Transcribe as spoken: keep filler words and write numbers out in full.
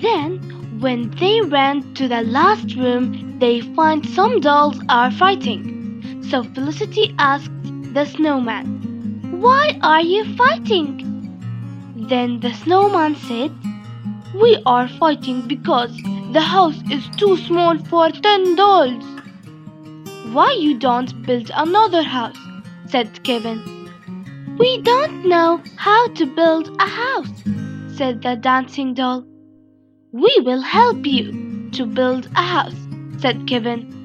Then, when they went to the last room, they find some dolls are fighting. So Felicity asked the snowman, "Why are you fighting?" Then the snowman said, "We are fighting because the house is too small for ten dolls." "Why you don't build another house?" said Kevin. "We don't know how to build a house," said the dancing doll. "We will help you to build a house," said Kevin.